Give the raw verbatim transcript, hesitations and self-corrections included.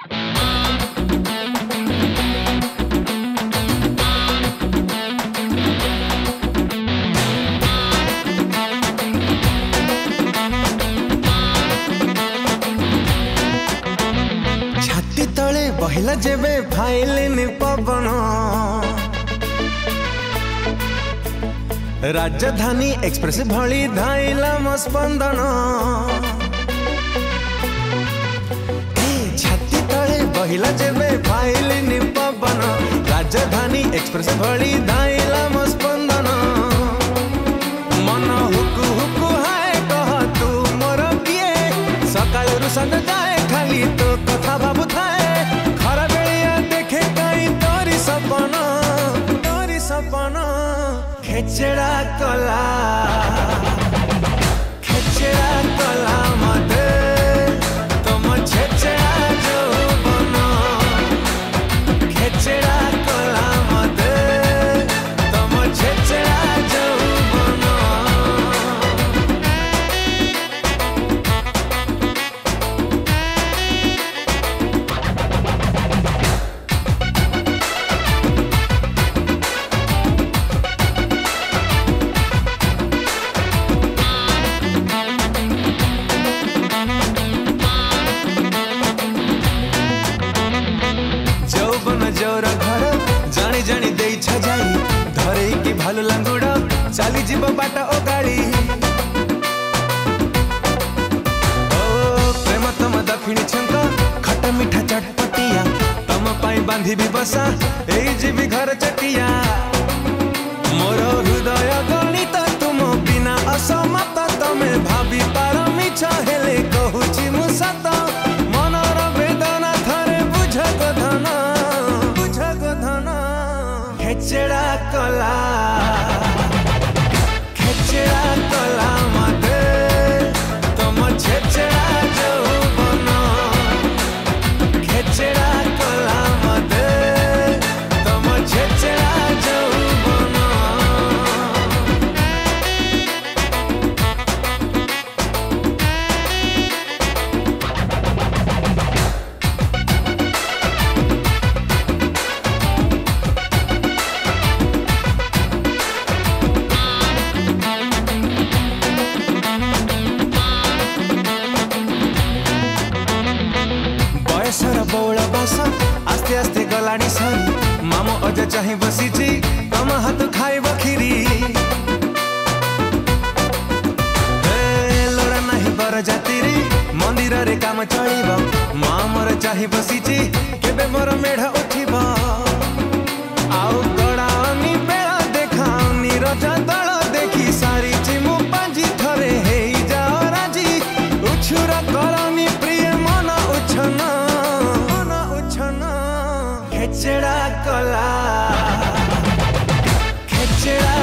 छाती तले बहिला जेबे फाइलिन पवन राजधानी एक्सप्रेस भली धाइला मो स्पंदन छाती तले बहिला जेबे फाइलिन पवन राजधानी एक्सप्रेस भली धाइला मो स्पंदन मन हुकु हुकु हाय कह तू मोर किए सकाळ रु संग जाए खाली तो कथा भाबु थाए खरा बेलिया देखे कई तोरी सपना तोरी सपना खेचड़ा कला खेचड़ा कला मते तुम छेचड़ा जो बना खेचड़ा कला मते तुम छेचड़ा जो बना जोर घर जानी जानी दे छजाई धरे की भालू लांगुड़ चली जीव बाट ओ गाड़ी ओ प्रेम तम दक्षिणी छंक खट्टा मीठा चटपटिया तम पाई बांधी भी बसा ए जीवी घर चटिया मोर हृदय गणित तुम बिना असमत तमे भाभी पार मिछ हेले कहूची मु सत मनर वेदना थरे बुझ गधना खेचड़ा कला खेचड़ा कला मते तुम छेचड़ा जो बना खेचड़ा कला मते तुम छेचड़ा जो बना बयसर बौला बास आस्ते आस्ते गलानी सरी मामो अज चाही बसीची तम हाथ खाई बखिरी लड़ा नहीं बर जातिरी मंदिर रे काम चलिब माँ मोर चाही बसीची केबे मोर मेढ़ उठिब आउ गड़ानी बेला देखानी रजा दल देखी सारी चिमु पांजी थरे हेई जाओ राजी उछुर करनी प्रिय मन उछना खेचड़ा कला खेचड़ा